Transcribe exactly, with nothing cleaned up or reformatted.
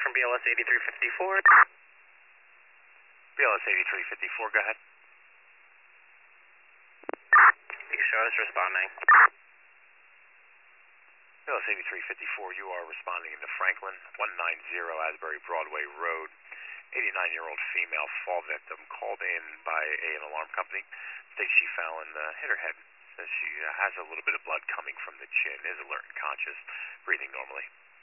from B L S eighty-three fifty-four. B L S eighty-three fifty-four, go ahead. Show us responding. B L S eighty-three fifty-four, you are responding into Franklin, one ninety Asbury Broadway Road. eighty-nine-year-old female fall victim called in by a, an alarm company. States she fell and uh, hit her head. Says she uh, has a little bit of blood coming from the chin, is alert and conscious, breathing normally.